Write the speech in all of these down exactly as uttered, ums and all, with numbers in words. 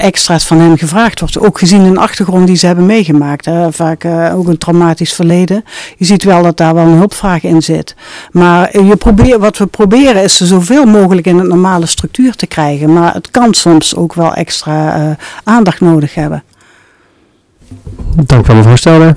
extra's van hen gevraagd wordt. Ook gezien een achtergrond die ze hebben meegemaakt. Hè. Vaak uh, ook een traumatisch verleden. Je ziet wel dat daar wel een hulpvraag in zit. Maar je probeert, wat we proberen is ze zoveel mogelijk in een normale structuur te krijgen. Maar het kan soms ook wel extra uh, aandacht nodig hebben. Dank u wel, mevrouw Stelder.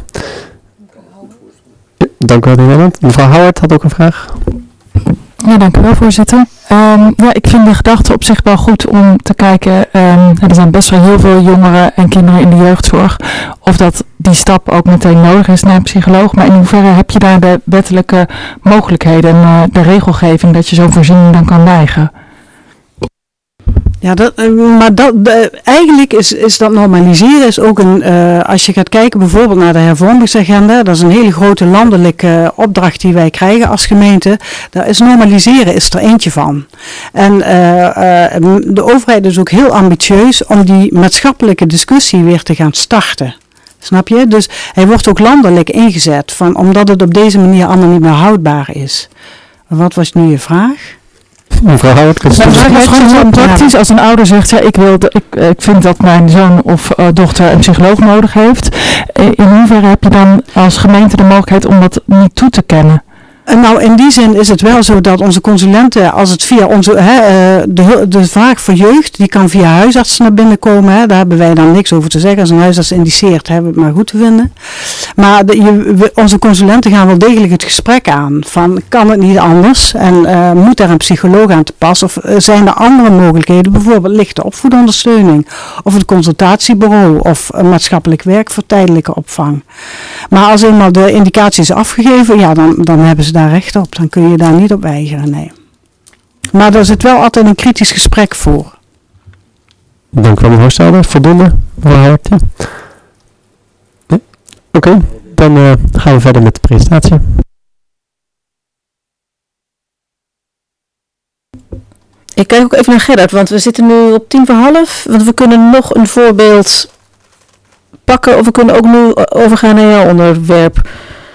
Dank u wel, Nederland. Mevrouw Howard had ook een vraag. Ja, dank u wel, voorzitter. Um, ja, ik vind de gedachte op zich wel goed om te kijken. Um, er zijn best wel heel veel jongeren en kinderen in de jeugdzorg. Of dat die stap ook meteen nodig is naar een psycholoog. Maar in hoeverre heb je daar de wettelijke mogelijkheden en uh, de regelgeving dat je zo'n voorziening dan kan weigeren? Ja, dat, maar dat, de, eigenlijk is, is dat normaliseren is ook een, uh, als je gaat kijken bijvoorbeeld naar de hervormingsagenda, dat is een hele grote landelijke uh, opdracht die wij krijgen als gemeente. Daar is normaliseren is er eentje van. En uh, uh, de overheid is ook heel ambitieus om die maatschappelijke discussie weer te gaan starten. Snap je? Dus hij wordt ook landelijk ingezet, van, omdat het op deze manier allemaal niet meer houdbaar is. Wat was nu je vraag? Mevrouw Howard, kunt u nou, het is gewoon zo praktisch als een ouder zegt, ja, ik, wil de, ik, ik vind dat mijn zoon of uh, dochter een psycholoog nodig heeft. In hoeverre heb je dan als gemeente de mogelijkheid om dat niet toe te kennen? Nou, in die zin is het wel zo dat onze consulenten, als het via onze, hè, de, de vraag voor jeugd, die kan via huisartsen naar binnen komen. Hè, daar hebben wij dan niks over te zeggen. Als een huisarts indiceert, hebben we het maar goed te vinden. Maar de, je, we, onze consulenten gaan wel degelijk het gesprek aan. Van, kan het niet anders? En uh, moet daar een psycholoog aan te pas? Of uh, zijn er andere mogelijkheden? Bijvoorbeeld lichte opvoedondersteuning. Of een consultatiebureau. Of een maatschappelijk werk voor tijdelijke opvang. Maar als eenmaal de indicatie is afgegeven, ja, dan, dan hebben ze daar recht op. Dan kun je daar niet op weigeren, nee. Maar er zit wel altijd een kritisch gesprek voor. Dank u wel, mevrouw Stelder. Voldoende, mevrouw Howard? Ja. Nee? Oké, okay, dan uh, gaan we verder met de presentatie. Ik kijk ook even naar Gerard, want we zitten nu op tien voor half. Want we kunnen nog een voorbeeld pakken, of we kunnen ook nu overgaan naar jouw onderwerp.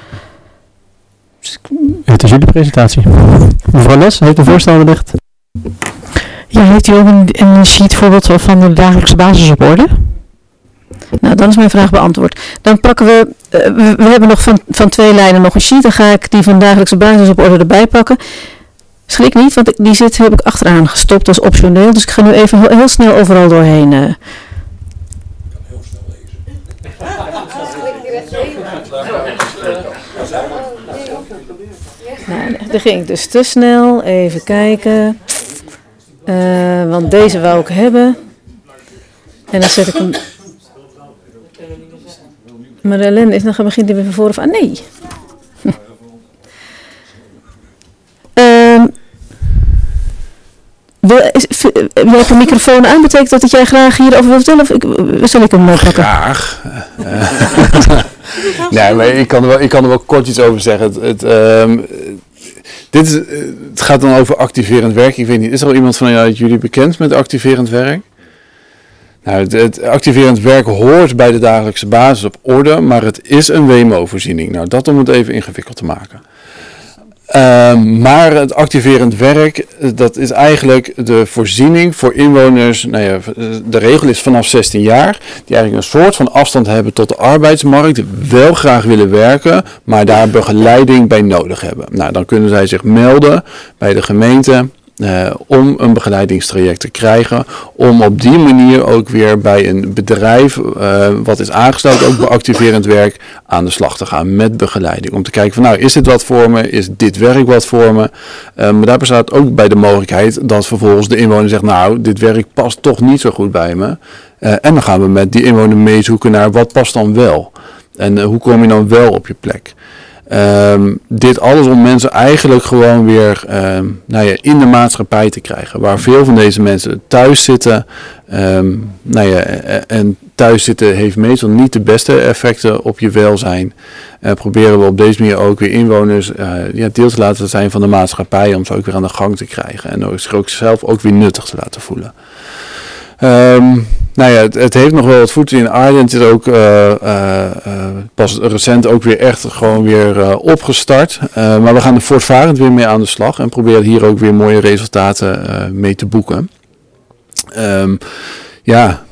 Het is jullie presentatie. Mevrouw Les, heeft een voorstel wellicht? Ja, heeft u ook een, een sheet voorbeeld van de dagelijkse basis op orde? Nou, dan is mijn vraag beantwoord. Dan pakken we, uh, we, we hebben nog van, van twee lijnen nog een sheet. Dan ga ik die van dagelijkse basis op orde erbij pakken. Schrik niet, want die zit heb ik achteraan gestopt als optioneel. Dus ik ga nu even heel, heel snel overal doorheen. Uh. Nou, daar ging ik dus te snel. Even kijken. Uh, want deze wou ik hebben. En dan zet ik hem... Maar de ellende is, dan begint hij weer van voren van... Ah, nee. um, wil, is, v, jij hebt een microfoon aan. Betekent dat dat jij graag hierover wil vertellen? Of ik, zal ik hem uh, pakken? Graag. nee, maar ik kan, er wel, ik kan er wel kort iets over zeggen. Het, het, um, dit is, het gaat dan over activerend werk. Ik weet niet, is er al iemand van jullie bekend met activerend werk? Nou, het, het activerend werk hoort bij de dagelijkse basis op orde, maar het is een W M O-voorziening. Nou, dat om het even ingewikkeld te maken. Uh, maar het activerend werk, dat is eigenlijk de voorziening voor inwoners. Nou ja, de regel is vanaf zestien jaar, die eigenlijk een soort van afstand hebben tot de arbeidsmarkt, wel graag willen werken, maar daar begeleiding bij nodig hebben. Nou, dan kunnen zij zich melden bij de gemeente. Uh, om een begeleidingstraject te krijgen, om op die manier ook weer bij een bedrijf uh, wat is aangesloten, ook bij activerend werk, aan de slag te gaan met begeleiding. Om te kijken van nou, is dit wat voor me, is dit werk wat voor me? Uh, maar daar bestaat ook bij de mogelijkheid dat vervolgens de inwoner zegt nou, dit werk past toch niet zo goed bij me. Uh, en dan gaan we met die inwoner meezoeken naar wat past dan wel. En uh, hoe kom je dan wel op je plek? Um, dit alles om mensen eigenlijk gewoon weer um, nou ja, in de maatschappij te krijgen. Waar veel van deze mensen thuis zitten. Um, nou ja, en thuis zitten heeft meestal niet de beste effecten op je welzijn. Uh, proberen we op deze manier ook weer inwoners uh, ja, deel te laten zijn van de maatschappij. Om ze ook weer aan de gang te krijgen. En zich ook zelf ook weer nuttig te laten voelen. Um, nou ja, het, het heeft nog wel wat voeten in aarde. Het is ook uh, uh, uh, pas recent ook weer echt gewoon weer uh, opgestart. Uh, maar we gaan er voortvarend weer mee aan de slag. En proberen hier ook weer mooie resultaten uh, mee te boeken. Um, ja,